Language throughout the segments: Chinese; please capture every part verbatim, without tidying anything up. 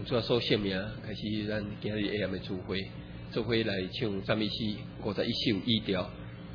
主要所姓名，开始咱今日下暗的聚会，做伙来唱赞美诗五十一首语调。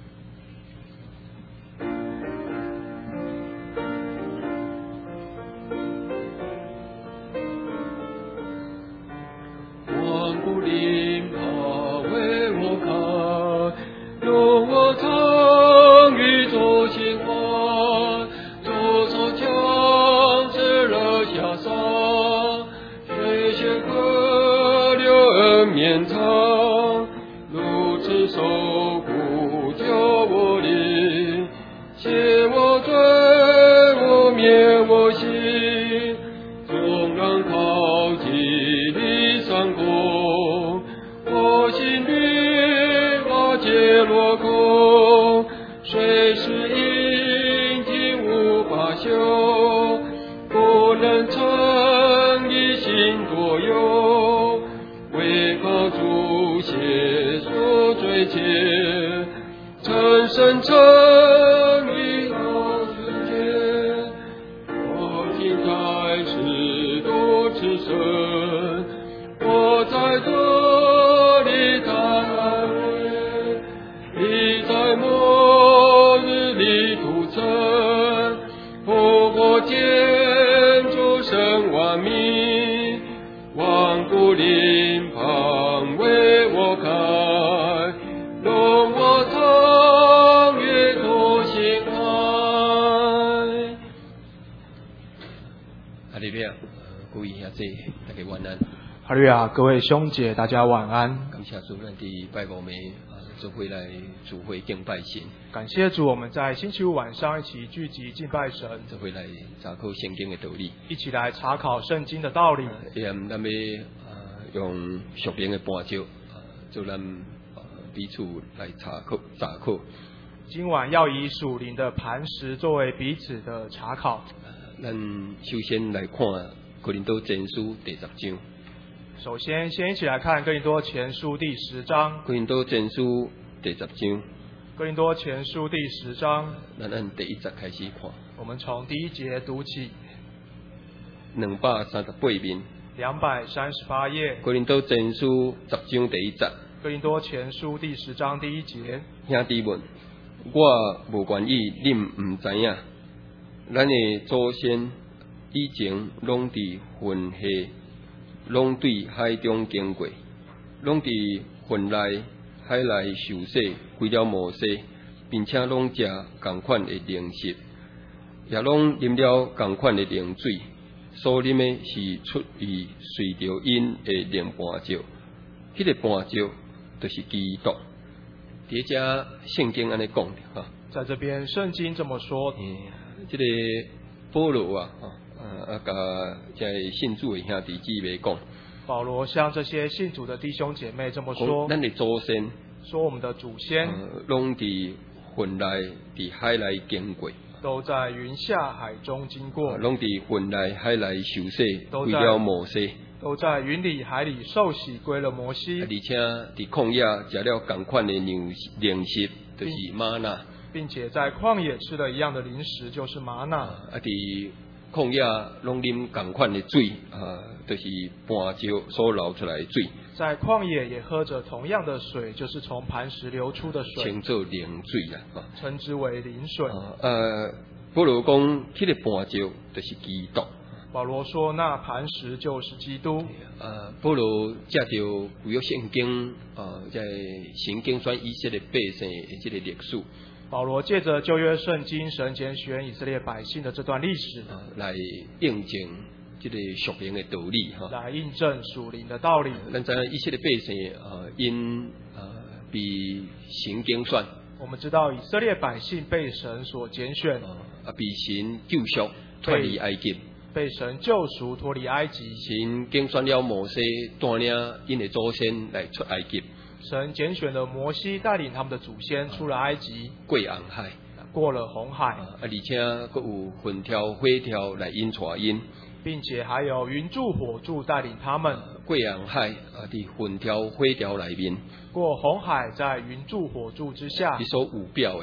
万古灵宝为我开，容我参与做新花，左手将至了下山，水仙河流恩绵长，如此守护救我灵，写我罪，我灭我心，纵然靠近离山空，我心里瓦解落空，虽是阴茎无法修，不能称一心多忧，为靠主写所追切，诚深诚意到世界，我听在世多此生，我在这里坦然，你在末日里屠城，复活建筑神万民，万古灵旁为我开，容我参阅多心爱。哈利路亚！各位兄弟，大家晚安。 哈利路亚，各位兄姐，大家晚安。 感谢主，咱伫拜五暝啊，做伙来聚会敬拜神。 感谢主，我们在星期五晚上一起聚集敬拜神， 做伙来查考圣经的道理， 一起来查考圣经的道理。 也咱要啊用属灵的伴奏啊，做咱啊彼此来查考查考。 今晚要以属灵的磐石作为彼此的查考。 咱首先来看哥林多前书第十章。 首先，先一起来看哥林多前书第十章。 哥林多前书第十章。 哥林多前书第十章。 咱按第一节开始看。 我们从第一节读起。 两百三十八面。 两百三十八页。 哥林多前书十章第一节。 哥林多前书第十章第一节。 兄弟们，我无愿意恁唔知影，咱的祖先以前拢伫魂下。拢对海中经过，拢伫魂内海内受洗，归了摩西，并且拢食同款的灵食，也拢啉了同款的灵水。所啉的是出于随着因的灵伴照，迄、那个伴照就是基督。伫遮圣经安尼讲的哈， 在这边圣经这么说。 嗯，这个保罗啊，啊啊，甲即个信主的兄弟姊妹讲。 保罗向这些信主的弟兄姐妹这么说： 咱的祖先， 说我们的祖先， 拢伫魂内，伫海内经过， 都在云下海中经过， 拢伫魂内海内受洗，归了摩西， 都在云里海里受洗，归了摩西， 而且伫旷野食了同款的灵灵食，就是玛纳， 并且在旷野吃了一样的零食，就是玛纳。 啊，伫旷野拢啉同款的水，啊，就是磐石所流出来的水。 在旷野也喝着同样的水，就是从磐石流出的水， 称作灵水啦，啊， 称之为灵水。 啊，呃，保罗讲，迄个磐石就是基督。 保罗说，那磐石就是基督。 呃，保罗借着旧约圣经，啊，在神经选以色列百姓的这个历史。 保罗借着旧约圣经神拣选以色列百姓的这段历史， 啊，来印证这个属灵的道理哈， 来印证属灵的道理。 咱知影以色列百姓啊，因啊被神拣选， 我们知道以色列百姓被神所拣选， 啊，被神救赎脱离埃及， 被神救赎脱离埃及。 神拣选了摩西，带领因的祖先来出埃及。 神拣选了摩西，带领他们的祖先出了埃及， 过红海， 过了红海， 啊，而且佫有云条、火条来引带因， 并且还有云柱、火柱带领他们过红海啊，伫云条、火条内面， 过红海，在云柱、火柱之下， 伊所有表的，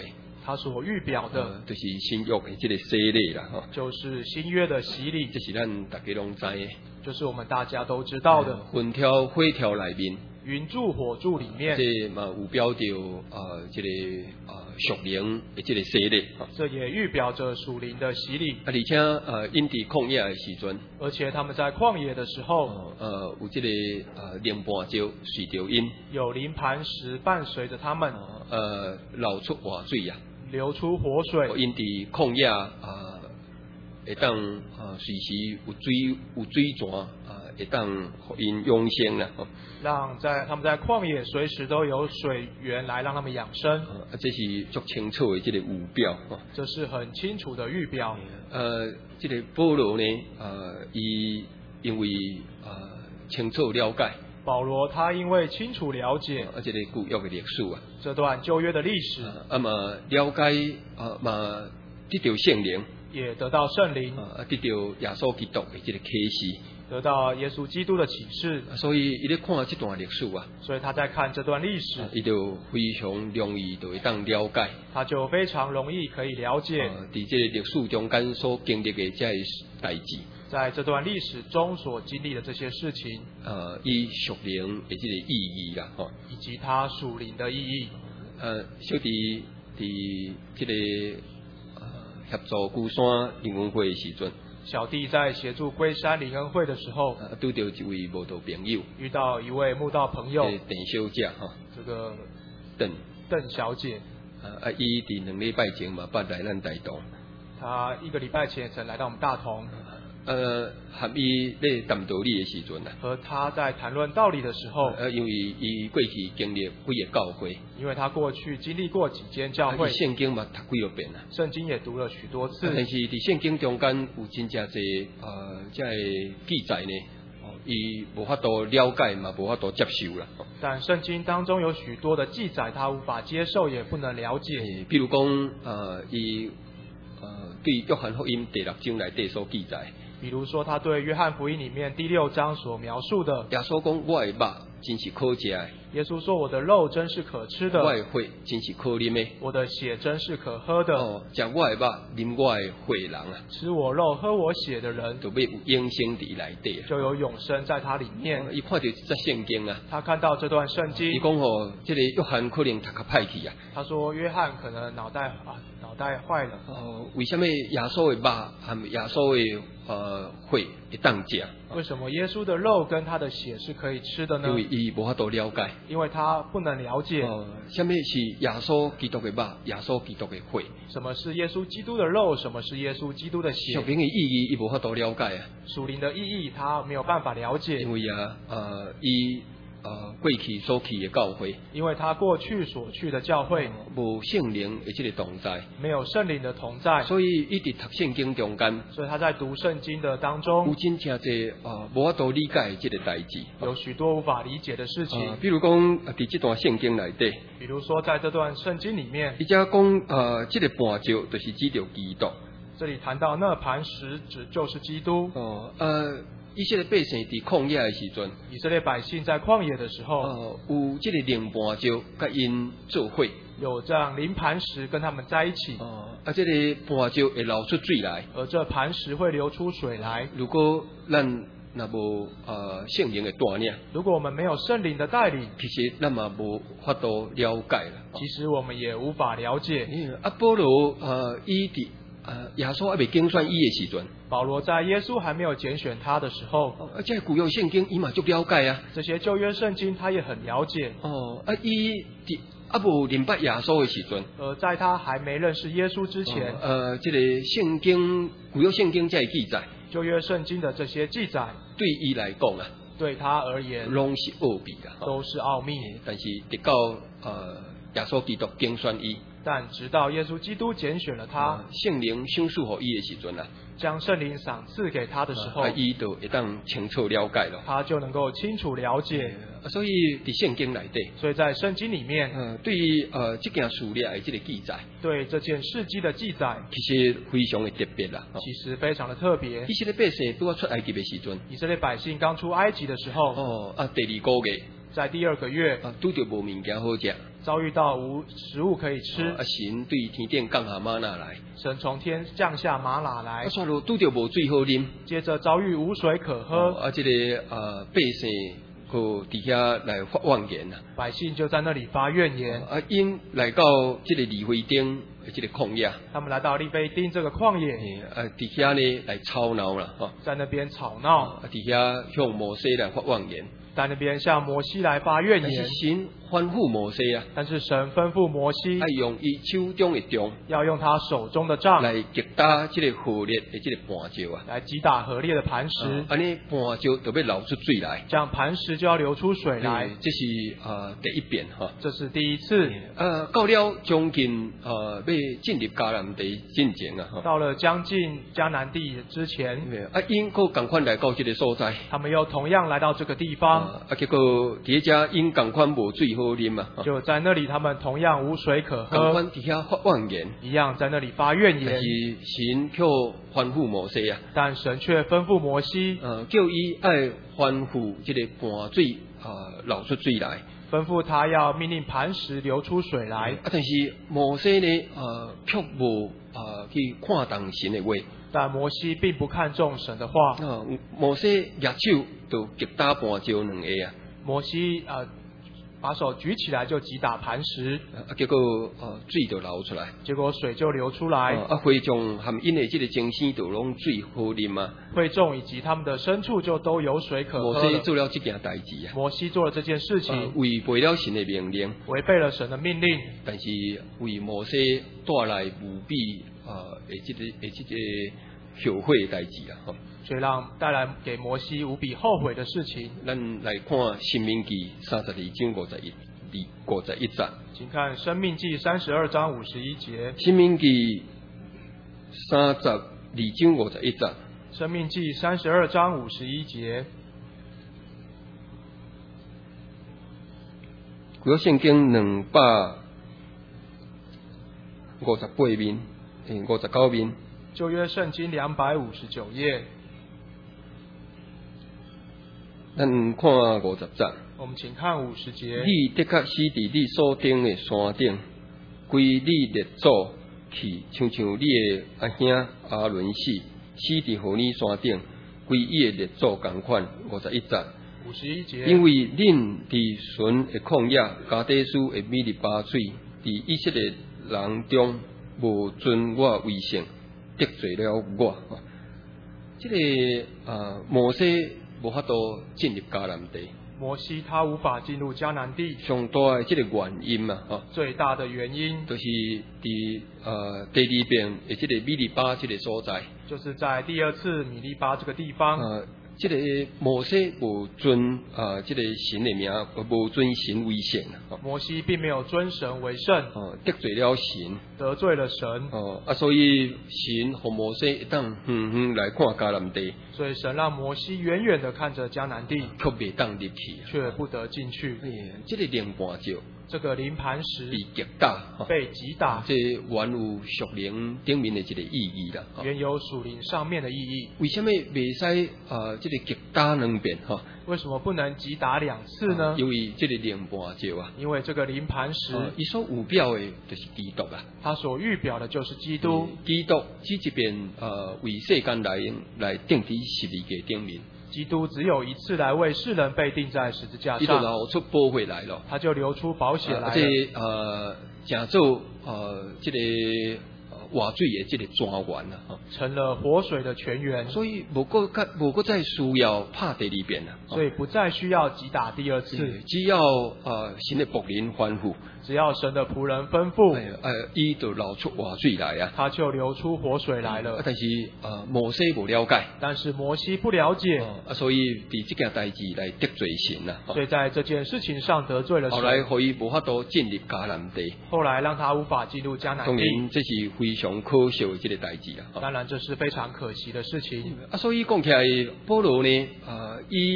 他所预表的， 呃、就是新约的这个洗礼啦，吼， 就是新约的洗礼， 这是咱大家拢知的， 就是我们大家都知道的。 云条火条内面， 云柱火柱里面， 这嘛有表着呃这个呃属灵的这个洗礼， 这也预表着属灵的洗礼。 啊，而且呃因伫旷野的时阵， 而且他们在旷野的时候， 呃有这个呃灵磐石随着因， 有灵磐石伴随着他们， 呃流出活水啊， 流出活水。 因伫旷野啊。会当啊，随时有水有水泉啊，会当互因永生啦。 让在他们在旷野随时都有水源来让他们养生。 啊，这是足清楚的这个预表。 这是很清楚的预表。 呃，这个保罗呢，呃，伊因为呃清楚了解。 保罗他因为清楚了解， 啊，这个旧约的历史啊， 这段旧约的历史， 啊嘛了解啊嘛得到圣灵。 也得到圣灵， 啊，得到耶稣基督的这个启示， 得到耶稣基督的启示， 所以伊咧看这段历史啊， 所以他在看这段历史， 伊、啊、就非常容易就会当了解， 他就非常容易可以了解， 啊，在这个历史中间所经历的这些代志， 在这段历史中所经历的这些事情， 呃，伊属灵的这个意义啦，吼， 以及它属灵的意义， 呃，小弟伫这个。协助孤山灵恩会的时阵， 小弟在协助龟山灵恩会的时候， 拄到一位慕道朋友， 遇到一位慕道朋友， 邓小姐哈， 这个邓邓小姐， 啊，伊伫两礼拜前嘛，捌来咱台东， 她一个礼拜前曾来到我们大同。 呃，和伊咧谈道理的时阵啊， 和他在谈论道理的时候， 呃，因为伊过去经历几个教会， 因为他过去经历过几间教会， 圣经嘛读几多遍啊， 圣经也读了许多次， 但是伫圣经中间有真正侪呃，即个记载呢，伊无法度了解嘛，无法度接受啦。 但圣经当中有许多的记载，他无法接受，也不能了解。 欸、比如讲，呃，伊呃对约翰福音第六章内底所记载。 比如说，他对约翰福音里面第六章所描述的， 耶稣讲：“我的肉真是可食的。” 耶稣说：“我的肉真是可吃的。” 我的血真是可啉的。 我的血真是可喝的。 哦，食我的肉，啉我的血人啊， 吃我肉、喝我血的人， 就要有永生伫内底， 就有永生在他里面。 伊、哦、看到这圣经啊， 他看到这段圣经， 伊讲吼，这个约翰可能读较歹去啊。 他说约翰可能脑袋啊脑袋坏了。 哦，为什么耶稣的肉和耶稣的呃血会当食？ 为什么耶稣的肉跟他的血是可以吃的呢？ 因为伊无法度了解， 因为他不能了解。 哦，什么是耶稣基督的肉，耶稣基督的血？ 什么是耶稣基督的肉？什么是耶稣基督的血？ 属灵的意义，伊无法度了解啊。 属灵的意义，他没有办法了解。 因为啊，呃，伊呃过去所去的教会， 因为他过去所去的教会无圣灵的这个同在， 没有圣灵的同在， 所以一直读圣经中间， 所以他在读圣经的当中， 有真正侪啊无法度理解的这个代志， 有许多无法理解的事情。 呃、比如讲，伫这段圣经内底， 比如说在这段圣经里面， 伊只讲呃，这个磐石就是指着基督。 这里谈到那磐石指就是基督。 哦，呃。以色列百姓伫曠野的时阵， 以色列百姓在旷野的时候， 呃，有这个灵磐石甲因做伙， 有这样灵磐石跟他们在一起。 哦，啊，这个磐石会流出水来， 而这磐石会流出水来。 如果咱若无呃圣灵的带领， 如果我们没有圣灵的带领， 其实咱嘛无法度了解啦。 其实我们也无法了解。 啊，保罗呃，伊伫呃耶稣还未竞选伊的时阵， 保罗在耶稣还没有拣选他的时候， 而且古约圣经伊嘛足了解啊。 这些旧约圣经他也很了解。 哦，啊，伊伫啊无明白耶稣的时阵， 而在他还没认识耶稣之前， 哦、呃，这个圣经古约圣经这记载， 旧约圣经的这些记载， 对伊来讲啊， 对他而言， 拢是奥秘的， 都是奥秘。 但是直到呃耶稣基督竞选伊。 但直到耶稣基督拣选了他， 圣灵赏赐予伊的时阵啊， 将圣灵赏赐给他的时候， 伊就会当清楚了解了， 他就能够清楚了解。 所以伫圣经内底， 所以在圣经里面， 呃，对于呃这件事例的这个记载， 对这件事迹的记载， 其实非常的特别啦。 其实非常的特别。 以色列百姓拄要出埃及的时阵， 以色列百姓刚出埃及的时候， 哦啊，第二个月， 在第二个月， 啊，拄着无物件好食。 遭遇到无食物可以吃， 啊，神对天顶降下嗎哪來， 神從天降下嗎哪來啊，，煞落拄着無水好啉， 接着遭遇無水可喝， 啊，即、這個啊百姓個伫遐來發妄言啊， 百姓就在那裡發怨言。 啊，因來到即個利非丁即個曠野， 他們來到利非丁這個曠野， 嘿啊，伫遐呢來吵鬧啦，吼， 在那邊吵鬧， 啊，伫遐向摩西來發妄言， 在那邊向摩西來發怨但是言。 神吩咐摩西啊， 但是神吩咐摩西愛用伊手中的杖要用他手中的杖來擊打即個河裂的即個磐石啊， 來擊打河裂的磐石， 安尼磐石就要流出水來。 這樣磐石就要流出水來。 這是啊、呃、第一遍哈。 這是第一次。 呃，到了將近啊要進入迦南地進前啊，哈。 到了將近迦南地之前， 啊，因佫共款來到這個所在。 他們又同樣來到這個地方。 啊，結果底下因共款無水好啉啊。 就在那裡，他們同樣無水可喝。 共款底下發妄言。 一樣在那裡發怨言。 但是神卻吩咐摩西啊。 但神卻吩咐摩西。 呃，叫伊愛吩咐這個磐水啊流出水來。 吩咐他要命令磐石流出水來。 啊，但是摩西呢，呃，卻無啊去看重神的話。 但摩西並不看重神的話。 啊，摩西舉手就擊打磐石兩下啊。 摩西啊。呃把手舉起來就擊打磐石， 啊，結果啊水就流出來， 結果水就流出來。 啊，會眾含因的這個精生就攏水好啉啊。 會眾以及他們的牲畜就都有水可喝。 摩西做了這件代志啊。 摩西做了這件事情， 啊、違背了神的命令， 違背了神的命令。 但是為摩西帶來無比啊，誒，這個誒，這個後悔的代志啊，吼。 所以讓帶來給摩西無比後悔的事情。 咱來看《申命記》三十二章五十一、五十一節。 請看《申命記》三十二章五十一節。 《申命記》三十二章五十一節。《 申命記》三十二章五十一節。 舊約聖經兩百五十八面，誒，五十九面。 舊約聖經兩百五十九頁。 咱看五十節。 我們請看五十節。 你的確死佇你所頂的山頂，歸你列祖去，像像你的阿兄亞倫死，死佇乎你山頂，歸伊的列祖同款。五十一節。 五十一節。因為恁佇尋的曠野，加低斯的米利巴水，佇以色列人中無尊我為聖，得罪了我。這個啊，摩西。無法度進入迦南地， 摩西他無法進入迦南地， 上大嘅這個原因嘛，吼， 最大的原因就是佇呃第二遍嘅這個米利巴這個所在， 就是在第二次米利巴這個地方， 呃，這個摩西無尊啊，這個神的名，無尊神為聖啊， 摩西並沒有尊神為聖， 哦，得罪了神， 得罪了神， 哦，啊，所以神和摩西一當遠遠來看迦南地。 所以神讓摩西遠遠地看着迦南地， 卻未當入去， 卻不得進去。 哎，這個靈磐石， 這個靈磐石被擊打， 被擊打， 這原有屬靈頂面的一個意義啦。 原有屬靈上面的意義。 為什麼未使啊？這個擊打兩遍哈？ 為什麼不能擊打兩次呢？ 因為這個靈磐石啊， 因為這個靈磐石， 伊所預表的就是基督啊。 它所預表的就是基督。 基督只一遍呃為世間來來釘在十字架頂面。 基督只有一次來為世人被釘在十字架上， 伊就流出寶血來了， 他就流出寶血來了。 這呃，講做呃，這個活水的這個泉源啊， 成了活水的泉源。 所以無個無個再需要拍第二遍啦， 所以不再需要擊打第二次， 只要呃神的僕人吩咐。 只要神的僕人吩咐， 呃，伊就流出活水來啊， 他就流出活水來了。 但是呃，摩西不了解， 但是摩西不了解， 啊，所以佇這件代志來得罪神啦。 所以在這件事情上得罪了神。 後來可以無法度進入迦南地， 後來讓他無法進入迦南地。 當然這是非常可笑的這個代志啦。 當然這是非常可惜的事情。 啊，所以講起來，保羅呢，啊，伊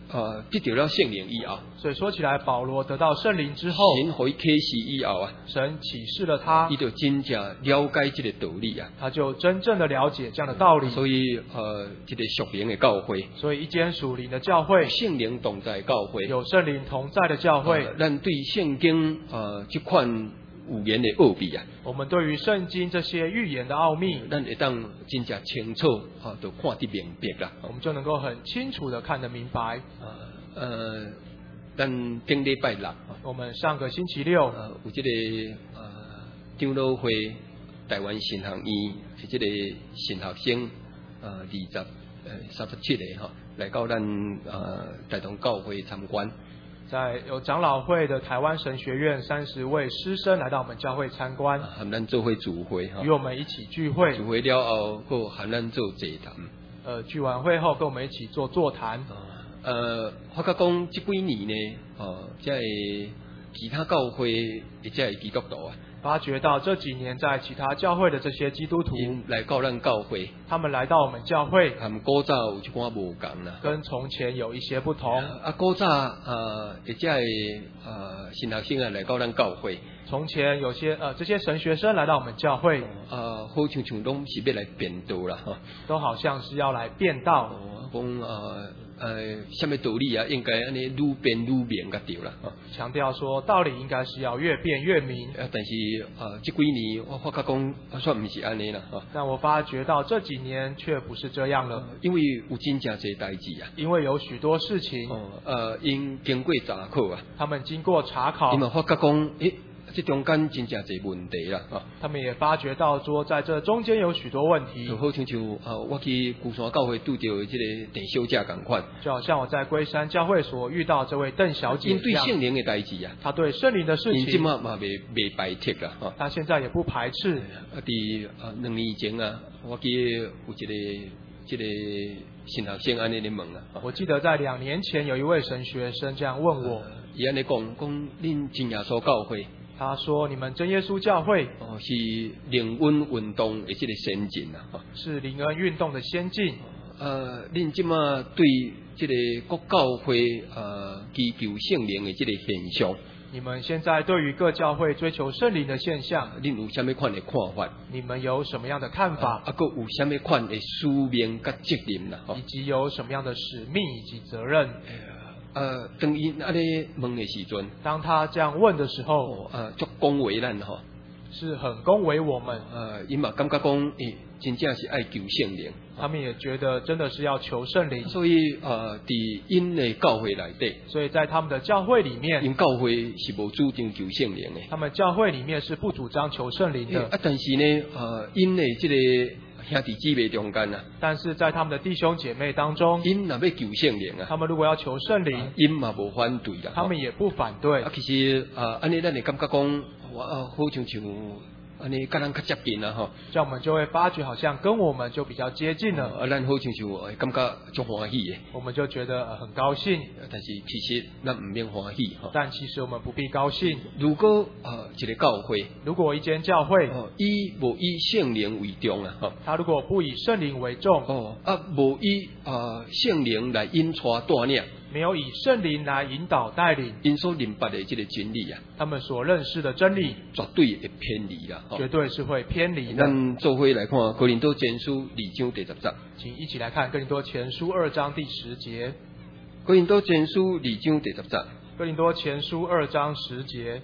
呃得到了圣灵以后， 所以说起来，保罗得到圣灵之后， 神可以启示以后啊， 神启示了他， 伊就真正了解这个道理啊， 他就真正的了解这样的道理。 所以呃，这个属灵的教会， 所以一间属灵的教会， 圣灵同在的教会， 有圣灵同在的教会， 呃、咱对圣经呃这款语言的奥秘啊， 我们对于圣经这些预言的奥秘， 咱会当真正清楚啊，就看得明白啦。 我们就能够很清楚的看得明白。 呃呃，咱顶礼拜六， 我们上个星期六， 呃，有这个呃长老会台湾神学院是这个神学生呃二十呃三十七个哈，来到咱呃台东教会参观。 在有长老会的台湾神学院三十位师生来到我们教会参观， 和咱做会主会哈， 与我们一起聚会。 聚会了后，和和咱做座谈。 呃，聚完会后跟我们一起做座谈。 呃，我甲讲这几年呢，哦，在其他教会或者基督徒啊， 发觉到这几年在其他教会的这些基督徒来到咱教会， 他们来到我们教会， 他们古早有一寡无共啦， 跟从前有一些不同。 啊，古早呃，或者呃神学生啊来到咱教会， 从前有些呃这些神学生来到我们教会， 呃，好像像拢是要来辩道啦，哈， 都好像是要来辩道。 讲呃呃，什么道理啊？应该安尼愈辩愈明甲对啦。 强调说道理应该是要越辩越明。 呃，但是呃，这几年我发觉讲，算不是安尼啦。 但我发觉到这几年却不是这样了， 因为有真正侪代志啊。 因为有许多事情， 哦，呃，因经过查考啊， 他们经过查考， 因为发觉讲，诶。这中间真正侪问题啦，啊！ 他们也发觉到说，在这中间有许多问题。 就好像像啊，我去鼓山教会拄到这个邓小姐同款， 就好像我在龟山教会所遇到这位邓小姐一样。 因对圣灵的代志啊， 他对圣灵的事情， 因即嘛嘛未未排斥啦，哈。 他现在也不排斥。 啊，伫啊两年前啊，我记有一个这个神学生安尼咧问啊。 我记得在两年前有一位神学生这样问我， 伊安尼讲讲，恁真耶稣教会。 他说：“你们真耶稣教会哦，是灵恩运动的这个先进啊， 是灵恩运动的先进。 呃，恁即马对这个各教会呃祈求圣灵的这个现象， 你们现在对于各教会追求圣灵的现象， 恁有啥物款的看法？ 你们有什么样的看法？ 啊，佮有啥物款的使命甲责任啦？ 以及有什么样的使命以及责任？” 呃，当伊安尼问的时阵， 当他这样问的时候， 呃，足恭维咱吼， 是很恭维我们。 呃，伊嘛感觉讲，诶，真正是爱求圣灵， 他们也觉得真的是要求圣灵。 所以呃，伫因的教会内底， 所以在他们的教会里面， 因教会是无主张求圣灵的， 他们教会里面是不主张求圣灵的。 啊，但是呢，呃，因的这个兄弟姊妹中间啊， 但是在他们的弟兄姐妹当中， 因若要求圣灵啊， 他们如果要求圣灵， 因嘛无反对啦， 他们也不反对。 啊，其实啊，安尼咱会感觉讲，我啊，好像像安尼甲咱较接近啦吼， 这样我们就会发觉好像跟我们就比较接近了。 啊，咱好像像感觉足欢喜的， 我们就觉得很高兴。 但是其实咱唔免欢喜吼。 但其实我们不必高兴。 如果啊一个教会， 如果一间教会， 哦，以无以圣灵为重啊，吼， 他如果不以圣灵为重， 哦，啊无以啊圣灵来引带带领。 没有以圣灵来引导带领， 因所明白的这个真理啊， 他们所认识的真理， 绝对会偏离啦， 绝对是会偏离的。 咱做伙来看《哥林多前书》二章第十节， 请一起来看《哥林多前书》二章第十节，《 哥林多前书》二章第十节，《 哥林多前书》二章十节，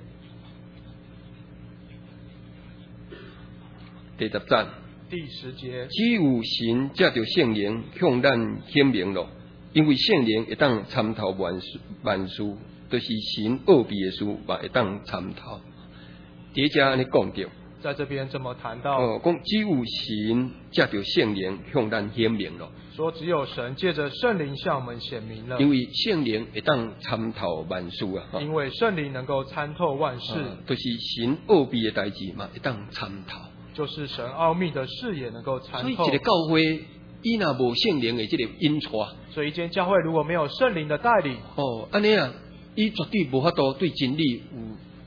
第十节， 第十节， 只有神借着圣灵向咱显明了。因为圣灵会当参透万事，万事都、就是神奥秘的事，嘛会当参透。第一安尼讲着， 在这边这么谈到， 哦，讲只有神借着圣灵向咱显明了， 说只有神借着圣灵向我们显明了。 因为圣灵会当参透万事啊， 因为圣灵能够参透万事， 都、就是神奥秘的代志嘛会当参透， 就是神奥秘的事也能够参透。 所以一个教会。伊若无圣灵的这个引带， 所以一间教会如果没有圣灵的带领， 哦，安尼啊，伊绝对无法度对真理有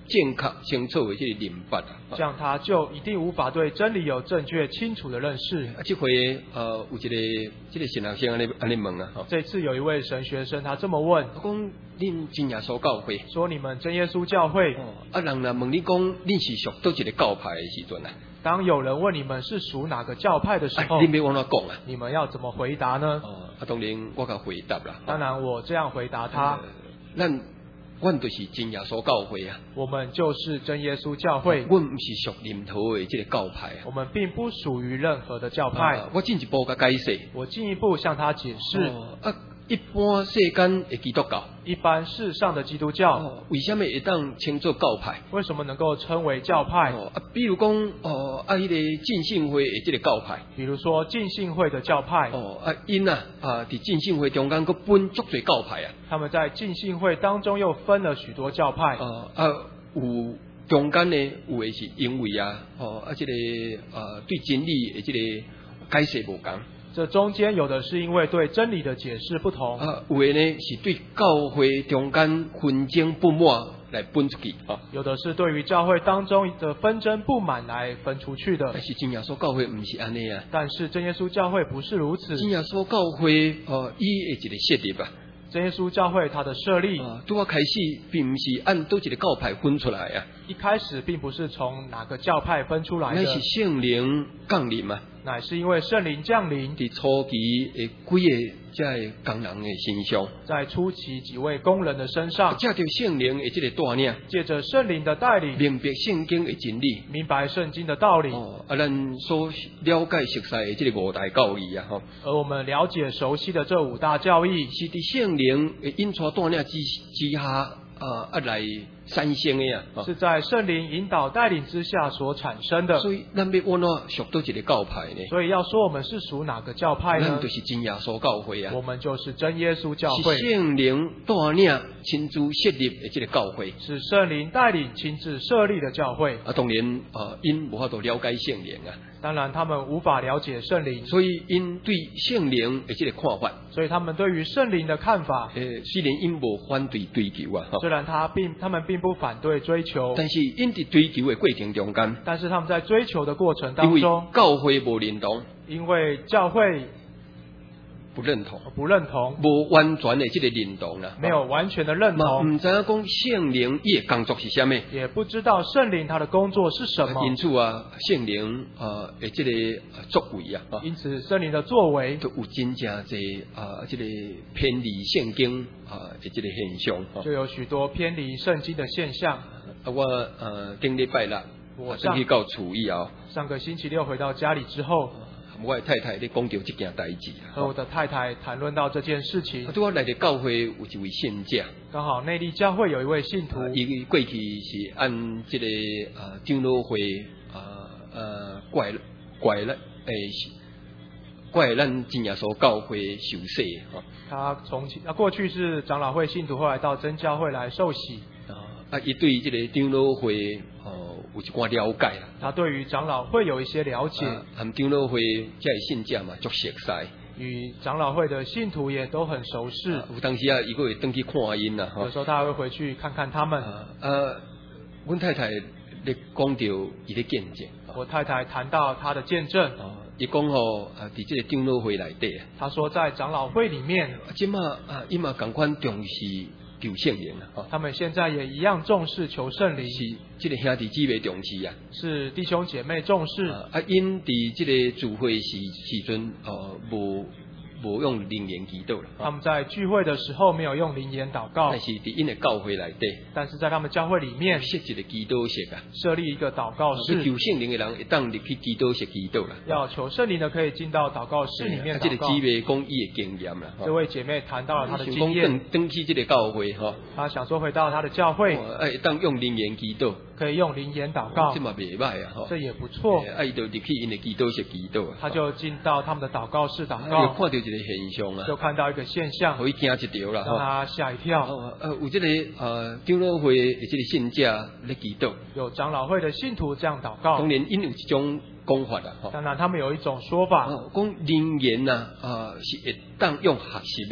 正确清楚的这个认法啊。 这样他就一定无法对真理有正确清楚的认识。 啊，这回呃有一个这个神学生安尼安尼问啊， 这次有一位神学生他这么问， 我讲恁真耶稣教会， 说你们真耶稣教会， 哦、啊人若问你讲恁是属倒一个教派的时阵啊， 当有人问你们是属哪个教派的时候， 啊、你要往哪讲啊？ 你们要怎么回答呢？ 哦，啊当然我甲回答啦。 当然我这样回答他， 呃、咱阮就是真耶稣教会啊， 我们就是真耶稣教会， 阮唔是属任何的这个教派啊， 我们并不属于任何的教派。 啊、我进一步甲解释， 我进一步向他解释， 哦、啊，一般世间的基督教， 一般世上的基督教， 哦、为什么会当称作教派？ 为什么能够称为教派？ 哦啊，比如讲，哦啊，迄、那个浸信会的这个教派， 比如说浸信会的教派， 哦啊，因啊啊，伫浸信会中间佫分足侪教派啊， 他们在浸信会当中又分了许多教派， 哦啊，有中间呢，有的是因为啊，哦啊，这个呃对真理的这个解释无同。 这中间有的是因为对真理的解释不同， 啊，有的呢是对教会中间纷争不满来分出去啊， 有的是对于教会当中的纷争不满来分出去的。 但是真耶稣教会唔是安尼啊， 但是真耶稣教会不是如此。 真耶稣教会哦，伊的一个设立啊， 真耶稣教会它的设立， 啊，拄啊开始并唔是按倒一个教派分出来啊， 一开始并不是从哪个教派分出来的， 乃是圣灵降临啊。 乃是因为圣灵降临， 伫初期诶，几个这工人诶身上， 在初期几位工人的身上， 借着圣灵诶这个带领， 借着圣灵的带领， 明白圣经诶真理， 明白圣经的道理。 哦，啊，咱所了解熟悉诶这个五大教义啊，吼， 而我们了解熟悉的这五大教义， 是伫圣灵诶引带带领之之下，啊啊来产生诶啊， 是在圣灵引导带领之下所产生的。 所以咱要往哪属到一个教派呢？ 所以要说我们是属哪个教派呢？ 咱就是真耶稣教会啊。 我们就是真耶稣教会， 是圣灵带领亲自设立的这个教会， 是圣灵带领亲自设立的教会。 啊，当然啊，因无法度了解圣灵啊， 当然他们无法了解圣灵， 所以因对圣灵的这个看法， 所以他们对于圣灵的看法， 诶，虽然因无反对追求啊， 虽然他并他们并不反对追求， 但是因伫追求的过程中间， 但是他们在追求的过程因为当中， 教会无认同， 因为教会不认同， 不认同， 无完全的这个认同啦， 没有完全的认嘛同， 唔知影讲圣灵伊的工作是啥物， 也不知道圣灵他的工作是什么， 因此啊，圣灵啊的这个作为啊， 因此圣灵的作为都有真正侪啊，这个偏离圣经啊的这个现象， 就有许多偏离圣经的现象。 啊，我呃顶礼拜六， 我上去到厝以后， 上个星期六回到家里之后， 我的太太咧讲到这件代志， 和我的太太谈论到这件事情。 啊，对我来的教会有一位信者， 刚好内地教会有一位信徒， 伊过去是按这个啊长老会啊呃怪怪了诶，怪咱真耶稣教会受洗哈。 他从他过去是长老会信徒，后来到真教会来受洗。 啊，伊对这个长老会哦有一寡了解啦。 他对于长老会有一些了解， 含长老会这些信者嘛，足熟悉。 与长老会的信徒也都很熟识。 啊、有当时啊，伊个会登去看因啦， 有时候他还会回去看看他们。 啊，呃，阮太太咧讲到伊咧见证。 我太太谈到他的见证。 啊，伊讲吼啊，伫这个长老会内底啊， 他说在长老会里面， 即马啊，伊嘛共款重视求圣灵啊， 他们现在也一样重视求圣灵， 是这个兄弟姊妹重视啊， 是弟兄姐妹重视啊，啊因伫这个聚会时时阵，呃，无无用灵言祈祷了。 他们在聚会的时候没有用灵言祷告， 但是伫因的教会内底， 但是在他们教会里面设一个祈祷室啊， 设立一个祷告室， 求圣灵的人会当入去祈祷室祈祷啦。 要求圣灵的可以进到祷告室里面祷告。 这个姊妹讲伊的经验啦， 这位姐妹谈到了她的经验， 登登去这个教会哈， 她想说回到她的教会， 哎，当用灵言祈祷， 可以用灵言祷告， 这嘛袂歹啊， 这也不错。 哎，伊就入去因的祈祷室祈祷， 他就进到他们的祷告室祷告， 就看到一个现象啊。 就看到一个现象， 可以惊一条啦， 让他吓一跳。 呃，有这个呃长老会的这个信者咧祈祷， 有长老会的信徒这样祷告。 当然，因有一种讲法啦， 当然他们有一种说法， 讲灵言呐，啊是会当用学习的。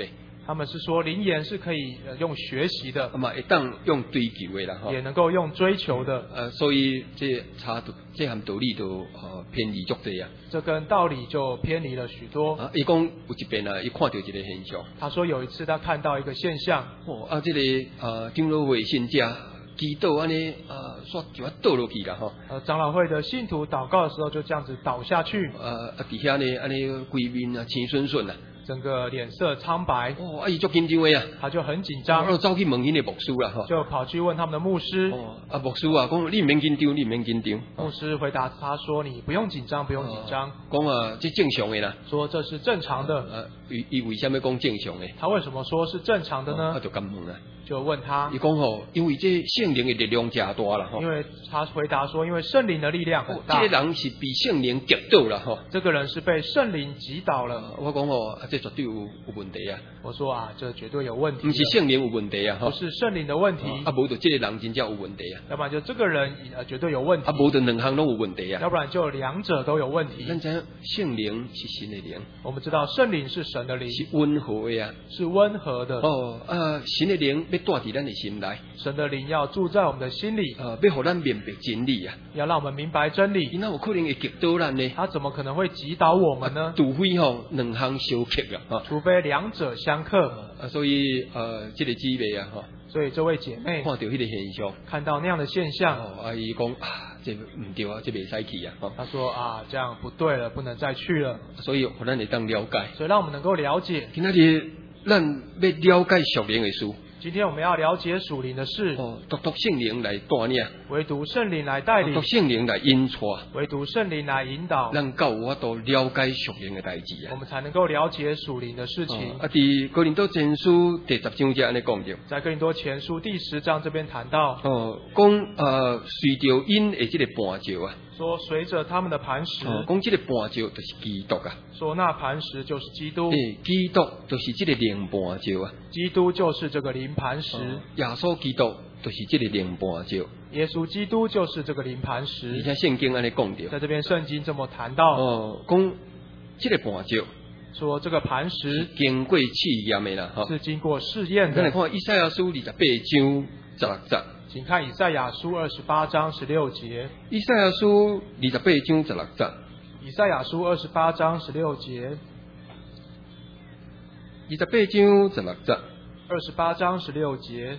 他们是说灵言是可以呃用学习的， 啊嘛会当用追求的啦吼。 也能够用追求的。 呃，所以这差这项道理都呃偏离足多啊。 这跟道理就偏离了许多。 啊，伊讲有一遍啊，伊看到一个现象。 他说有一次他看到一个现象， 哦啊，这个呃长老会信者祈祷安尼啊，煞就要倒落去啦吼。 呃，长老会的信徒祷告的时候就这样子倒下去， 呃啊，底下呢安尼规面啊青顺顺啊。 整个脸色苍白。 哦，啊伊足紧张的啊， 他就很紧然后张， 走去问迄个牧师啦吼。 就跑去问他们的牧师。 哦，啊牧师啊，讲你唔免紧张，你唔免紧张。 牧师回答他说：“你不用紧张，不用紧张。” 讲啊，这正常的啦。 说这是正常的。 呃，伊伊为什么讲正常的？ 他为什么说是正常的啊呢？ 就咁问啊。 就问他伊，讲吼，因为这圣灵的力量加大啦吼。 因为他回答说，因为圣灵的力量很大， 这个人是被圣灵击倒啦吼。 这个人是被圣灵击倒了。 我讲吼，啊，这绝对有有问题啊。 我说啊，这绝对有问题的， 不是圣灵有问题啊， 不是圣灵的问题， 啊，无就这个人真正有问题啊， 要不然就这个人呃绝对有问题， 啊，无就两项拢有问题啊， 要不然就两者都有问题。 咱知圣灵是神的灵， 我们知道圣灵是神的灵， 是温和的啊， 是温和的。 哦啊，神的灵要带伫咱的心内， 神的灵要住在我们的心里， 呃，要互咱明白真理啊， 要让我们明白真理。 伊哪有可能会击倒咱呢？ 他怎么可能会击倒我们呢？ 除非吼两项相克啊，哈， 除非两者相克。 啊，所以呃，这个姊妹啊，哈， 所以这位姐妹看到迄个现象， 看到那样的现象， 哦，啊，伊讲啊，这唔对啊，这袂使去啊，哈， 她说啊，这样不对了，不能再去了。 所以互咱会当了解， 所以让我们能够了解， 今仔日咱要了解属灵的事。 今天我们要了解属灵的事， 哦，独独圣灵来带领， 唯独圣灵来带领， 独圣灵来引带， 唯独圣灵来引导， 咱够有法度了解属灵的代志啊。 我们才能够了解属灵的事情。 哦、啊，伫哥林多前书第十章才安尼讲着， 在哥林多前书第十章这边谈到， 哦，讲呃随着因的这个伴照啊， 说随着他们的磐石， 哦，讲这个伴照就是基督啊， 说那磐石就是基督， 诶，基督就是这个灵伴照啊， 基督就是这个灵磐石。 哦耶稣基督就是这个灵伴照， 耶稣基督就是这个灵磐石。 而且圣经安尼讲着， 在这边圣经这么谈到， 哦，讲这个伴照， 说这个磐石经过试验的啦，哈、哦， 是经过试验的。 咱来看以赛亚书二十八章十六节， 请看以赛亚书二十八章十六节。 以赛亚书二十八章十六节， 以赛亚书二十八章十六节， 二十八章十六节。 二十八章十六节，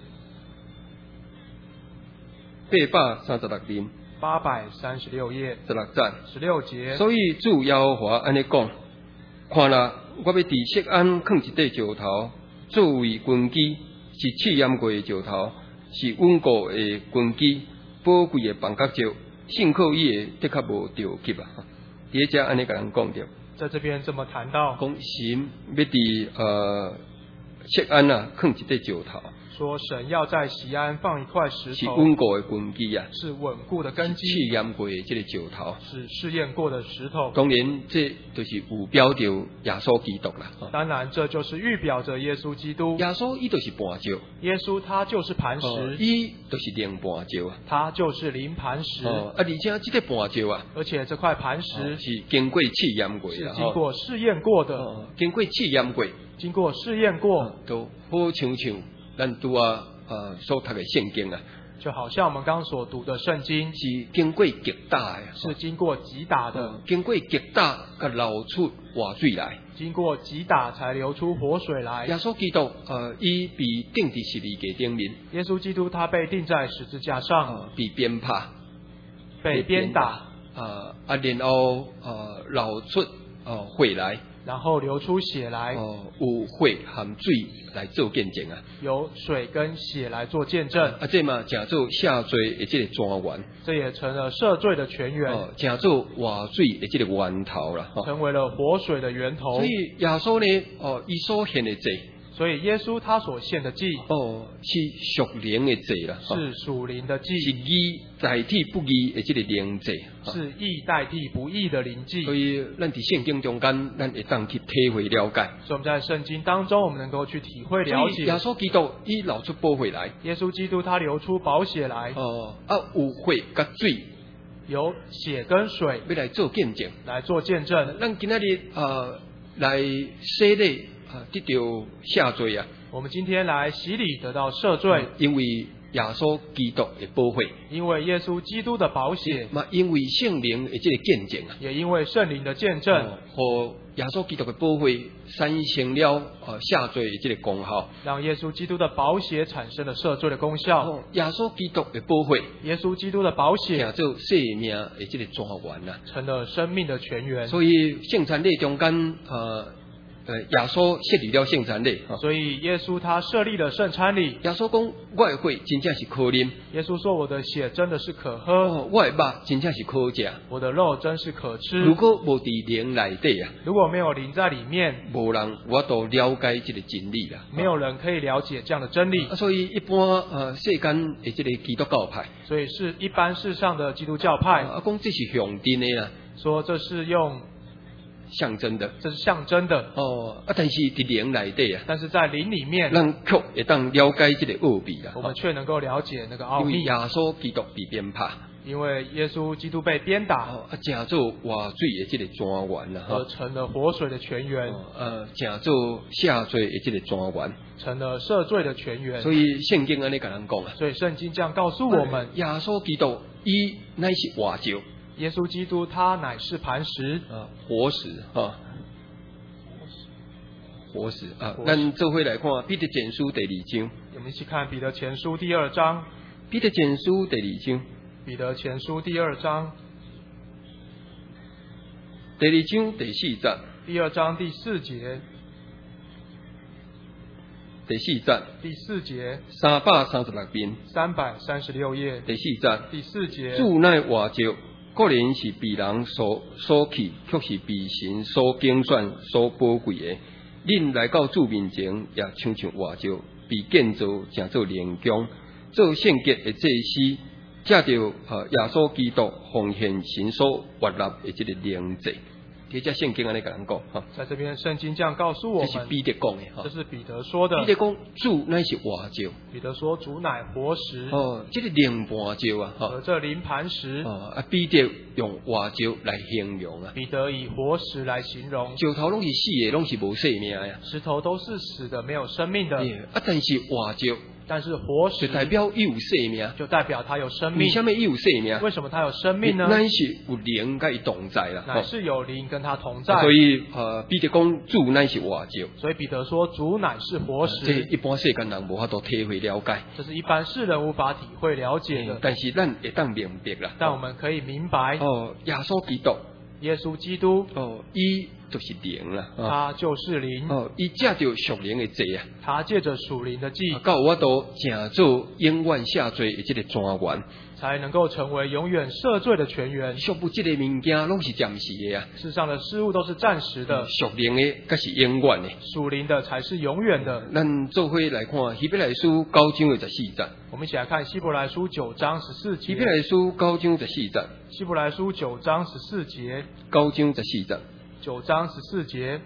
八百三十六年， 八百三十六页， 十六节， 十六节。 所以主耶和华安尼讲：看啦，我要伫锡安放一块石头，作为根基，是试验过的石头，是稳固的根基，宝贵的房角石，幸靠伊的的确无着急啊！第一只安尼甲人讲着， 在这边这么谈到， 讲神要伫呃锡安啊放一块石头。 说神要在锡安放一块石是头， 稳固的根基啊， 是稳固的根基， 试验过的这个石头， 是试验过的石头。 当然，这就是有标着耶稣基督啦。 当然，这就是预表着耶稣基督。 耶稣伊就是磐石， 耶稣他就是磐石， 哦伊就是灵磐石啊。 他就是灵磐石。 哦，啊，而且这个磐石啊， 而且这块磐石哦是经过试验过是的， 经过试验过的， 哦，经过试验过， 经过试验过， 哦都好像像咱拄啊呃所读的圣经啊， 就好像我们刚刚所读的圣经是经过击打的， 是经过击打的， 哦经过击打，甲流出活水来。 经过击打才流出活水来。 耶稣基督呃，伊被钉伫十字架顶面， 耶稣基督他被钉在十字架上， 呃，被鞭拍， 被鞭打， 啊啊，然后呃流出呃血来， 然后流出血来， 哦、有血含水来做见证啊。 有水跟血来做见证， 啊，这嘛正做下罪的这个泉源， 这也成了赦罪的泉源， 哦，正做活水的这个源头啦。哈、 成为了活水的源头。 所以耶稣呢，哦，伊所献的祭， 所以耶稣他所献的祭， 哦，是属灵的祭啦，哈是属灵的祭， 是义代替不义的这个灵祭，哈是义代替不义的灵祭。 所以咱伫圣经中间，咱会当去体会了解。 所以我们在圣经当中，我们能够去体会了解。 所以耶稣基督伊流出宝血来， 耶稣基督他流出宝血来， 哦，啊有血甲水有血跟水要来做见证。 来做见证。 咱今仔日呃来洗礼啊得到赦罪啊。 我们今天来洗礼得到赦罪， 因为耶稣基督的保血， 因为耶稣基督的宝血， 嘛因为圣灵的这个见证啊， 也因为圣灵的见证， 哦，和耶稣基督的保血产生了呃赦罪的这个功效， 让耶稣基督的宝血产生了赦罪的功效。 哦，耶稣基督的保血， 耶稣基督的宝血成做生命的这个泉源啊， 成了生命的泉源。 所以圣餐礼中间呃。呃，耶稣设立了圣餐礼， 所以耶稣他设立了圣餐礼。 耶稣讲，我的血真正是可啉。 耶稣说，我的血真的是可喝， 哦，我的肉真正是可食， 我的肉真是可吃。 如果无伫灵内底啊， 如果没有灵在里面， 无人我都了解这个真理啦。 没有人可以了解这样的真理。 啊，所以一般呃世间的这个基督教派， 所以是一般世上的基督教派， 啊，讲这是象征的啦， 说这是用。 象征的， 这是象征的哦啊，但是伫灵内底啊， 但是在灵里面， 咱却会当了解这个奥秘啦。 我们却能够了解那个奥秘。 因为耶稣基督被鞭打， 因为耶稣基督被鞭打， 哦啊，成做活水的这个泉源啦， 而成了活水的泉源， 哦、呃，成做赦罪的这个泉源， 成了赦罪的泉源。 所以圣经安尼甲咱讲啊， 所以圣经这样告诉我们， 耶稣基督伊乃是活石， 耶稣基督他乃是磐石， 啊，活石哈。活石啊，咱做回来看彼得前书第二章。 我们一起看彼得前书第二章。 彼得前书第二章。 彼得前书第二章。 第二章第四节。 第二章第四节。 第四节。 第四节。 三百三十六遍。 三百三十六页。 第四节。 第四节。 主乃活石，固然是被人所所弃，却是被神所拣选、所宝贵的。恁来到主面前，也像像活石，被建造成做灵宫，做圣洁的祭司，借着呃耶稣基督奉献神所活立的这个灵祭。这只圣经安尼甲咱讲哈， 在这边圣经这样告诉我们， 这是彼得讲的哈， 这是彼得说的。 彼得讲主乃是活石， 彼得说主乃活石。 哦，这个灵磐石啊， 和这灵磐石。 哦啊，彼得用活石来形容啊。 彼得以活石来形容。 石头拢是死的，拢是无生命呀。 石头都是死的，没有生命的。 啊，但是活石。 但是活石就代表有生命， 就代表它有生命。 为什么有生命？ 为什么它有生命呢？ 乃是有灵跟伊同在啦， 乃是有灵跟它同在。 所以呃，彼得讲主乃是活石。 所以彼得说主乃是活石。 这一般世间人无法度体会了解。 这是一般世人无法体会了解的。 但是咱会当明白啦。 但我们可以明白。 哦，耶稣基督。 耶稣基督。 哦，伊就是灵啦。 他就是灵。 哦，伊借着属灵的祭啊。 他借着属灵的祭。 到我都成做永远赦罪的这个泉源。 才能够成为永远赦罪的泉源。 属不这个物件拢是暂时的啊。 世上的事物都是暂时的。 属灵的才是永远的。 属灵的才是永远的。 咱做伙来看希伯来书九章的十四节。 我们一起来看希伯来书九章十四节。 希伯来书九章十四节。 希伯来书九章十四节。 九章十四节。 九章十四节。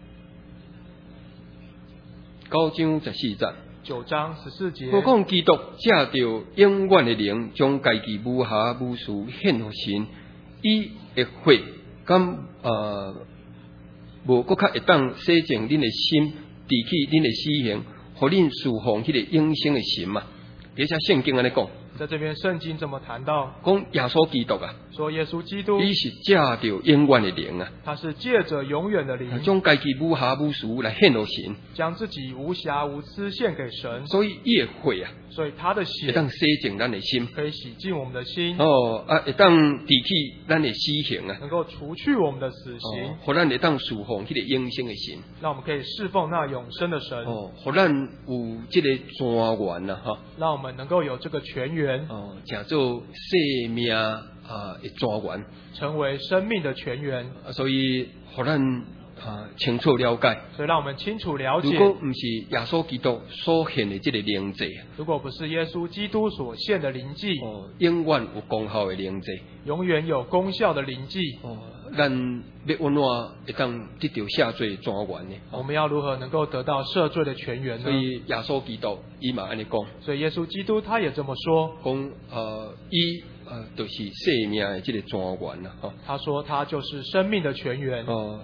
九章十四节。 九章十四节。 何况基督借着永远的灵，将家己无瑕无疵献给神，伊会血敢呃无搁较会当洗净恁的心，除去恁的死刑，互恁侍奉迄个永生的神嘛。而且圣经安尼讲。 在这边圣经怎么谈到？ 讲耶稣基督啊， 说耶稣基督， 伊是借着永远的灵啊， 他是借着永远的灵， 将家己无瑕无疵来献给神， 将自己无瑕无疵献给神。 所以伊的血啊， 所以他的血会当洗净咱的心， 可以洗净我们的心。 哦啊，会当除去咱的死刑啊， 能够除去我们的死刑， 互咱会当侍奉迄个永生的神， 让我们可以侍奉那永生的神。 哦，互咱有这个泉源啊，哈， 让我们能够有这个泉源， 哦，叫做生命啊的泉源， 成为生命的泉源。 所以互咱啊清楚了解， 所以让我们清楚了解。 如果不是耶稣基督所献的这个灵祭， 如果不是耶稣基督所献的灵祭， 哦，永远有功效的灵祭， 永远有功效的灵祭， 哦，咱要安怎会当得到赦罪泉源呢？ 我们要如何能够得到赦罪的泉源呢？ 所以耶稣基督伊嘛安尼讲， 所以耶稣基督他也这么说， 讲呃伊呃就是生命的这个泉源啦，哈。 他说他就是生命的泉源。 哦，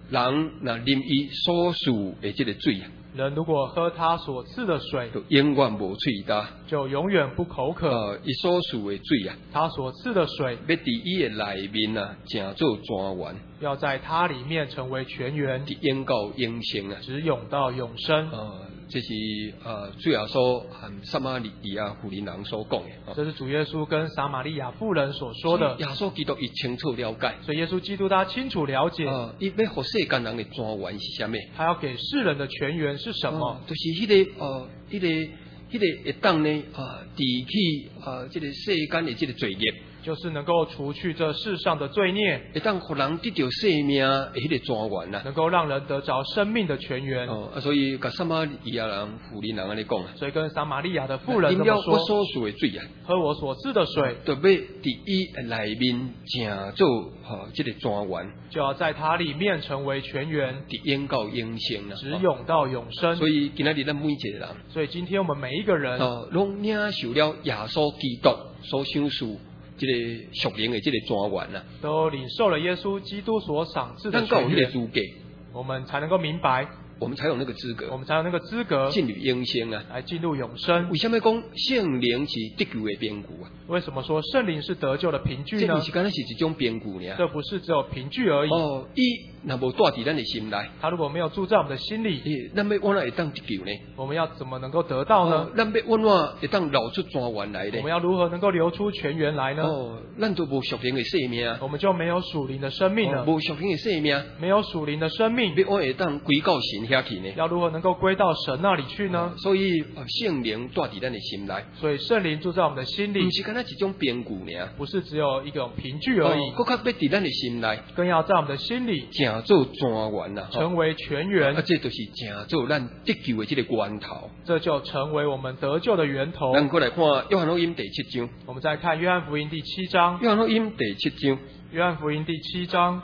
人若啉伊所赐的这个水啊， 人如果喝他所赐的水， 就永远无喙干。 就永远不口渴。 呃，伊所赐的水啊， 他所赐的水， 要伫伊的内面啊，成做泉源， 要在它里面成为泉源， 伫永到永生啊。 直涌到永生。 呃，这是呃，主耶稣和撒玛利亚妇人人所讲的。哦这是主耶稣跟撒玛利亚妇人所说的。 耶稣基督伊清楚了解。 所以耶稣基督他清楚了解， 呃，伊要互世间人的泉源是啥物？ 他要给世人的泉源是什么？ 哦就是迄、那个呃，迄、那个迄、那个会当呢啊，除去啊，这个世间的这个罪孽， 就是能够除去这世上的罪孽， 会当互人得到生命的迄个泉源呐。 能够让人得着生命的泉源。 哦，啊，所以甲撒玛利亚人、妇人人安尼讲啊， 所以跟撒玛利亚的妇人饮了我这么说： 所赐的水啊， 喝我所赐的水， 就要伫伊内面成做吼这个泉源， 就要在它里面成为泉源， 伫永到永生啦。 直涌到永生。 所以今仔日咱每一个人， 所以今天我们每一个人， 哦，拢领受了耶稣基督所享受这个属灵的这个泉源啦， 都领受了耶稣基督所赏赐的咱够有泉源， 迄个资格， 我们才能够明白， 我们才有那个资我格们才有那个资格进入永生啊。 来进入永生。 为什么讲圣灵是得救的凭据啊？ 为什么说圣灵是得救的凭据呢这不？是敢若是一种凭据尔。 这不是只有凭据而已。 哦，伊若无住伫咱的心内， 他如果没有住在我们的心里， 诶，咱要往哪会当得救呢？ 我们要怎么能够得到呢哦？咱要往哪会当流出泉源来呢？ 我们要如何能够流出泉源来呢？ 哦，咱都无属灵的生命， 我们就没有属灵的生命了。 哦无属灵的生命， 没有属灵的生命， 要往会当归到神遐去呢？ 要如何能够归到神那里去呢？ 所以，呃圣灵住伫咱的心内， 所以圣灵住在我们的心里毋，是敢若一种凭据尔， 不是只有一种凭据而已， 哦，搁较要伫咱的心内， 更要在我们的心里成做泉源啦，吼成为泉啊， 源， 这就是成做咱得救的这个源头。 这就成为我们得救的源头。 咱过来看约翰福音第七章， 我们再看约翰福音第七章， 约翰福音第七章， 约翰福音第七章，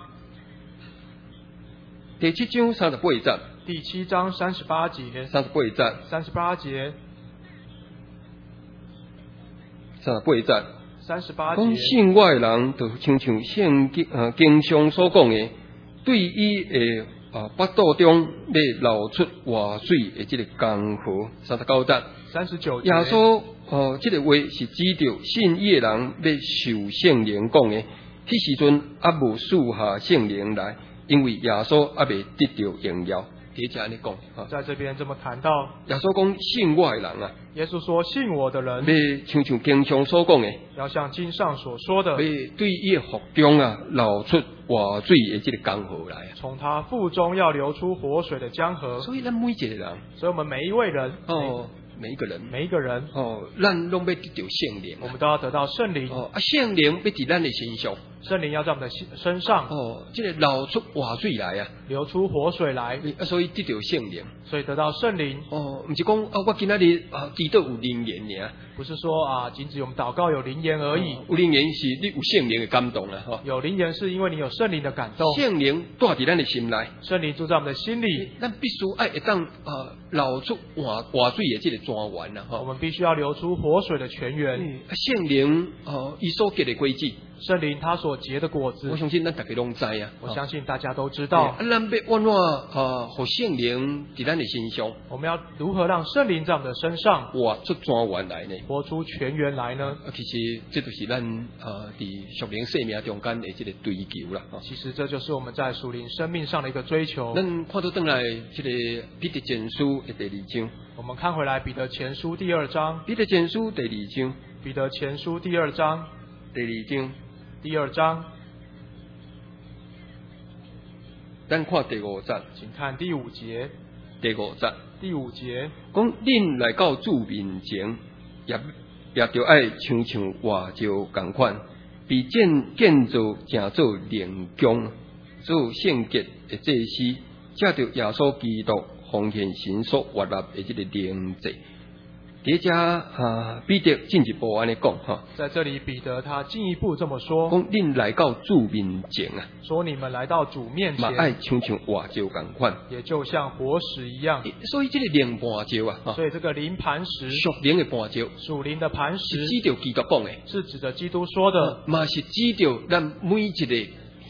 第七章三十八节， 第七章三十八节， 三十八节， 三十八节， 三十八节。 三十八讲节， 信我的人，就亲像圣经呃经上所讲的，对伊的啊腹肚中要流出活水的这个江河。三十九节， 三十九节， 耶稣哦，这个话是指着信伊的人要受圣灵讲的。迄时阵还无赐下圣灵来，因为耶稣还未得到荣耀。第一节安尼讲啊， 在这边这么谈到， 耶稣讲信我的人啊， 耶稣说：“信我的人， 要亲像经上所讲的。 要像经上所说的， 要对伊的腹中啊流出活水的这个江河来啊！ 从他腹中要流出活水的江河。” 所以咱每一个人所以，我们每一位人， 哦，每一个人每一个人， 哦，咱拢要得到圣灵我们都要得到圣灵。 哦啊，圣灵要伫咱的身上圣灵要在我们的心身上哦，这个流出活水来啊！ 流出活水来， 啊，所以得到圣灵所以得到圣灵， 哦，毋是讲啊，我今仔日啊，祈祷有灵言尔， 不是说啊，仅止我们祷告有灵言而已。 有灵言是你有圣灵的感动啦，吼。 有灵言是因为你有圣灵的感动， 圣灵住伫咱的心内， 圣灵住在我们的心里， 咱必须爱会当啊流出活活水的这个泉源啦，吼。 我们必须要流出活水的泉源。 啊，圣灵哦，伊所结的果子， 圣灵它所结的果子我，相信咱大家拢知啊。 我相信大家都知啊， 道。 咱要往哪啊，互圣灵伫咱的身上我们要如何让圣灵在我们的身上活出泉源来呢？ 活出泉源来呢？ 啊，其实这就是咱啊，伫属灵生命中间的这个追求啦。 其实这就是我们在属灵生命上的一个追求。 咱看到转来这个彼得前书的第二章， 我们看回来彼得前书第二章， 彼得前书第二章， 彼得前书第二章， 第二章， 第二章， 咱看第五节， 请看第五节， 第五节第五节， 讲恁来到主面前，也也着爱亲像外招共款，被建建造成做灵宫，做圣洁的祭司，借着耶稣基督奉献神所活立的这个灵祭。第一只啊，彼得进一步安尼讲哈， 在这里彼得他进一步这么说， 讲恁来到主面前啊， 说你们来到主面嘛爱前， 亲像外招共款。 也就像活石一样。 所以这个灵盘招啊，哈， 所以这个灵磐石， 属灵的盘招， 属灵的磐石， 是指着基督讲的。 是指着基督说的， 嘛是指着咱每一个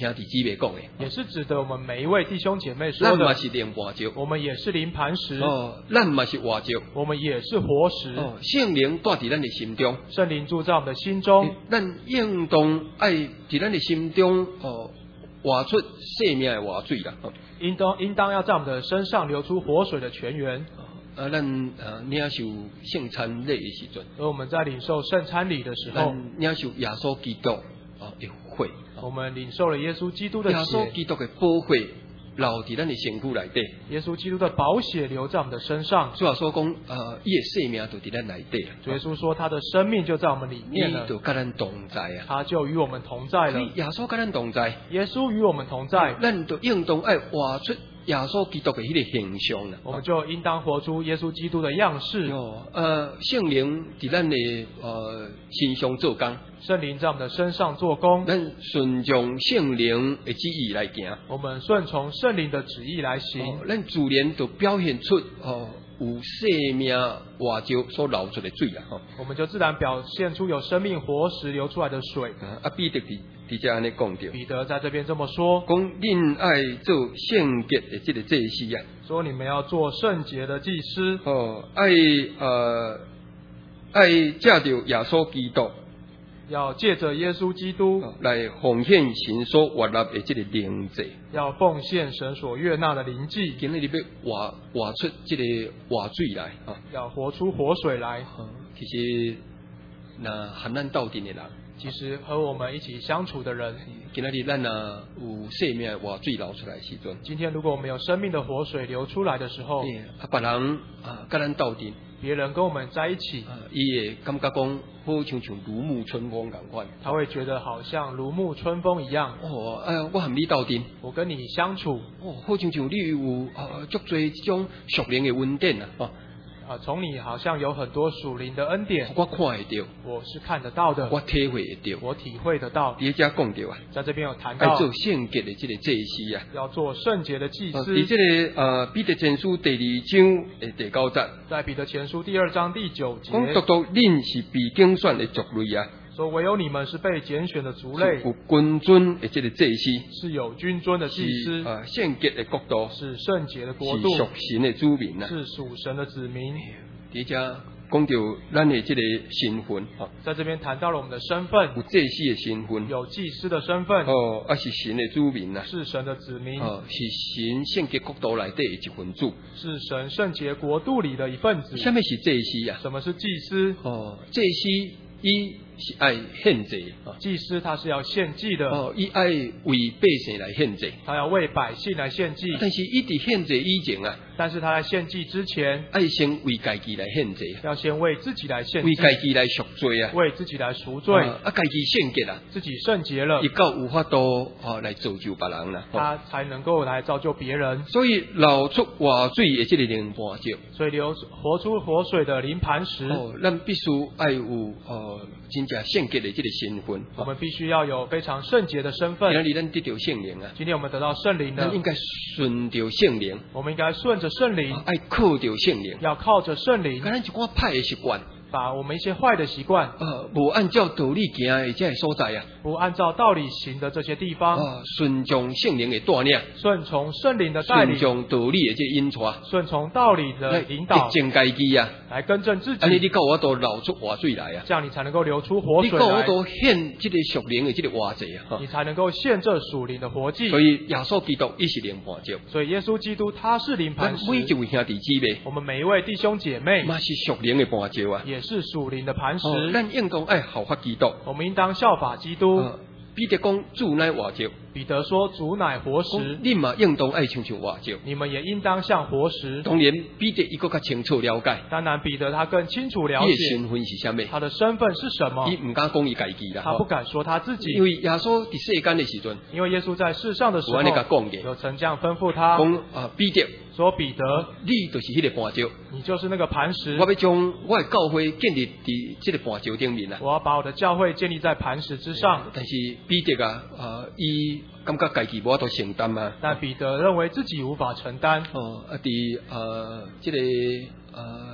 兄弟姊妹讲的， 也是指的我们每一位弟兄姐妹说的。 咱嘛是灵磐石， 我们也是灵磐石， 哦，咱嘛是活石， 我们也是活石。 哦，圣灵住伫咱的心中， 圣灵住在我们的心中， 咱应当爱伫咱的心中哦，活出生命的活水啦。 应当应当要在我们的身上流出活水的泉源。 啊，咱啊领受圣餐礼的时阵， 而我们在领受圣餐礼的时候， 咱领受耶稣基督啊的血， 我们领受了耶稣基督的耶稣血， 基督的宝血流伫咱的身躯内底。 耶稣基督的宝血流在我们的身上。 主要说讲，呃，伊的生命就伫咱内底啦。 主耶稣说，他的生命就在我们里面了伊，就甲咱同在啊。 他就与我们同在了。 所以耶稣甲咱同在， 耶稣与我们同在， 咱就应当爱活出耶稣基督的迄个形象啦。 我们就应当活出耶稣基督的样式。 哦，呃，圣灵伫咱的呃身上做工， 圣灵在我们的身上做工， 咱顺从圣灵的旨意来行。 我们顺从圣灵的旨意来行， 哦，咱自然就表现出哦有生命活石所流出的水啦。吼、 我们就自然表现出有生命活石流出来的水。 啊，彼得伫伫遮安尼讲着， 彼得在这边这么说， 讲恁爱做圣洁的这个祭司啊。 说你们要做圣洁的祭司， 哦，爱呃爱借着耶稣基督要借着耶稣基督来奉献神所活纳的这个灵祭， 要奉献神所悦纳的灵祭， 今日你要活活出这个活水来啊！ 要活出活水来。 其实那和咱斗阵的人， 其实和我们一起相处的人， 今日咱啊有生命的活水流出来的时阵， 今天如果我们有生命的活水流出来的时候， 啊别人啊跟咱斗阵， 别人跟我们在一起， 啊，伊会感觉讲好像像如沐春风同款， 他会觉得好像如沐春风一样。 哦，哎呀，我和你斗阵， 我跟你相处， 哦，好像像你有啊足多这种属灵的恩典啊，哦。 啊，从你好像有很多属灵的恩典， 我看会到， 我是看得到的， 我体会会到， 我体会得到。 伫遮讲到啊， 在这边有谈到要做圣洁的这个祭司啊， 要做圣洁的祭司。 伫这个呃彼得前书第二章的第九节， 在彼得前书第二章第九节， 讲独独恁是被拣选的族类啊， 说唯有你们是被拣选的族类， 有君尊的这个祭司， 是有君尊的祭司， 啊圣洁的国度， 是圣洁的国度， 是属神的子民啊， 是属神的子民。 伫遮讲到咱的这个身份啊， 在这边谈到了我们的身份， 有祭司的身份， 有祭司的身份， 哦，啊是神的子民啊， 是神的子民， 哦是神圣洁国度内底的一份子， 是神圣洁国度里的一份子。 什么是祭司啊？ 什么是祭司？ 哦，祭司伊是爱献祭啊， 祭司他是要献祭的， 哦，伊爱为百姓来献祭， 他要为百姓来献祭。 但是伊伫献祭以前啊， 但是他在献祭之前， 爱先为家己来献祭， 要先为自己来献为祭， 家己来赎罪啊， 为自己来赎罪， 啊，啊家己圣洁啊， 自己圣洁了伊，够有法度哦来造就别人啦，哦他才能够来造就别人。 所以流出活水的这个灵磐石， 所以流活出活水的灵磐石， 哦，咱必须爱有哦真正圣洁的这个身份， 我们必须要有非常圣洁的身今份。 日咱得到圣灵啊， 今天我们得到圣灵了咱应，该顺着圣灵， 我们应该顺着圣灵， 爱靠着圣灵， 要靠着圣灵， 咱一寡歹的习惯， 把我们一些坏的习惯， 呃，无按照道理行的这个所在啊， 不按照道理行的这些地方， 啊，顺从圣灵的带领， 顺从圣灵的带顺领， 从道理的这个引带， 顺从道理的来引导， 正家己啊， 来更正自安尼你己， 到我都流出活水来啊， 这样你才能够流出活你水来， 到我都献这个属灵的这个活祭啊， 你才能够献这属灵的活祭。 所以耶稣基督伊是灵磐石， 所以耶稣基督他是灵磐石， 咱每一位兄弟姊妹， 我们每一位弟兄姐妹嘛是属灵的磐石啊， 也是属灵的磐石， 哦，咱应当爱效法基督。 我们应当效法基督。 呃彼得讲主乃活石， 彼得说：“主乃活石， 讲你嘛应当爱像像活石。 你们也应当像活石。” 当然，彼得伊个较清楚了解， 当然，彼得他更清楚了解伊的身份是啥物， 他的身份是什么， 伊唔敢讲伊家己啦， 他不敢说他自己， 因为耶稣伫世间的时阵， 因为耶稣在世上的时候有安尼甲讲嘅， 有曾这样吩咐他讲啊彼得， 说：“彼得， 你就是迄个磐石， 你就是那个磐石， 我要将我的教会建立伫这个磐石顶面啦。 我要把我的教会建立在磐石之上。” 但是彼得啊，啊，伊感觉家己无法度承担啊。 但彼得认为自己无法承担， 哦，啊，伫呃，这个呃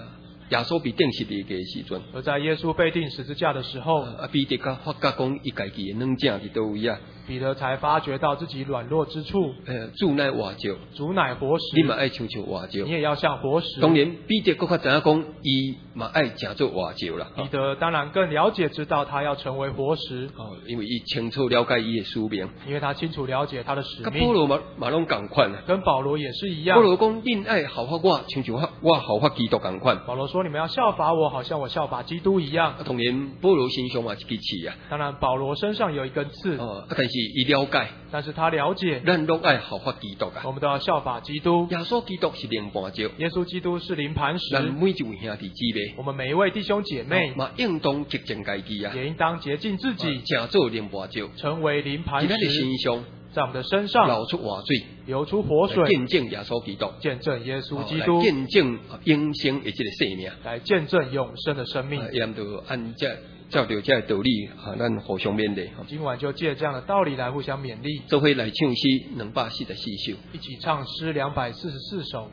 耶稣被钉十字架的时阵， 而在耶稣被钉十字架的时候， 啊，彼得甲发觉讲伊家己的软正伫倒位啊？ 彼得才发觉到自己软弱之处。 呃，主乃活石， 主乃活石， 你嘛爱像像活石。 你也要像活石。 当然，彼得更较知影讲，伊嘛爱成做活石啦。 彼得当然更了解知道他要成为活石。 哦，因为伊清楚了解伊的使命， 因为他清楚了解他的使命。 跟保罗嘛嘛拢共款啊。 跟保罗也是一样。 保罗讲，恁爱效法我，像像我我效法基督共款。 保罗说，你们要效法我，好像我效法基督一样。 啊，当然，保罗身上嘛一支刺啊。 当然，保罗身上有一根刺。 哦，啊，但是伊了解。 但是他了解， 咱拢爱效法基督啊！ 我们都要效法基督。 耶稣基督是灵磐石， 耶稣基督是灵磐石。 咱每一位兄弟姊妹， 我们每一位弟兄姐妹， 嘛应当洁净家己啊， 也应当洁净自己， 成做灵磐石， 成为灵磐石。 在咱的身上， 在我们的身上流出活水， 流出活水， 见证耶稣基督， 见证耶稣基督， 见证永生的这个生命， 来见证永生的生命。 也就按这照着这道理啊，咱互相勉励。 今晚就借这样的道理来互相勉励。 做伙来唱诗两百四十四首， 一起唱诗两百四十四首。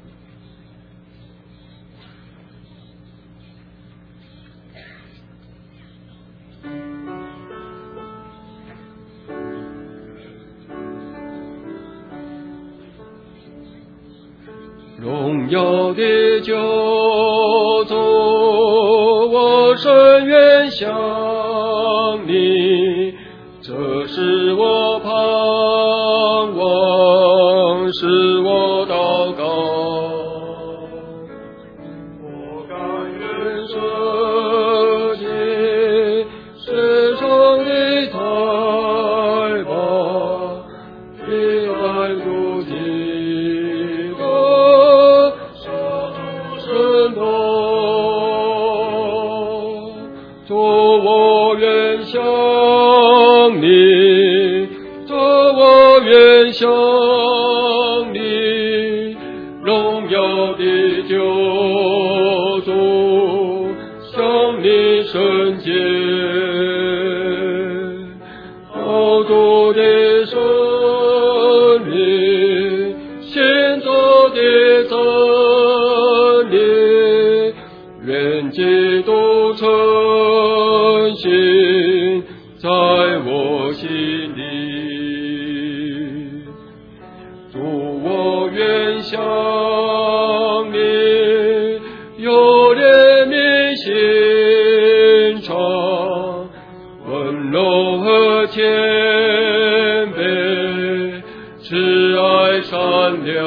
荣耀的救主，我深愿向你，这是我盼望，是我祷告。我甘愿舍弃世上的财宝，以爱主的向你，做我愿向你，荣耀的救主，向你圣洁，好主的圣灵，现做的真理，愿基督成心在我心里，主我愿向你有怜悯心肠，温柔和谦卑，慈爱善良，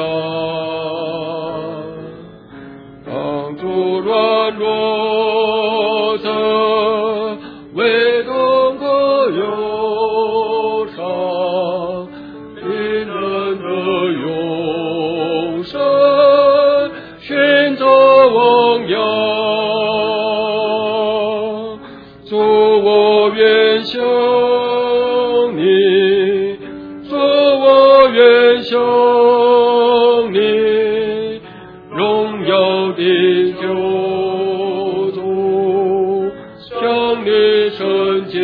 帮助软弱者，为痛苦忧伤，令人的永生，寻找荣耀。主我愿向你，主我愿向你，荣耀的救主，向你圣洁，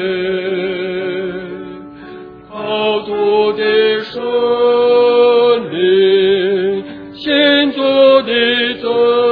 好主的圣灵，现做的真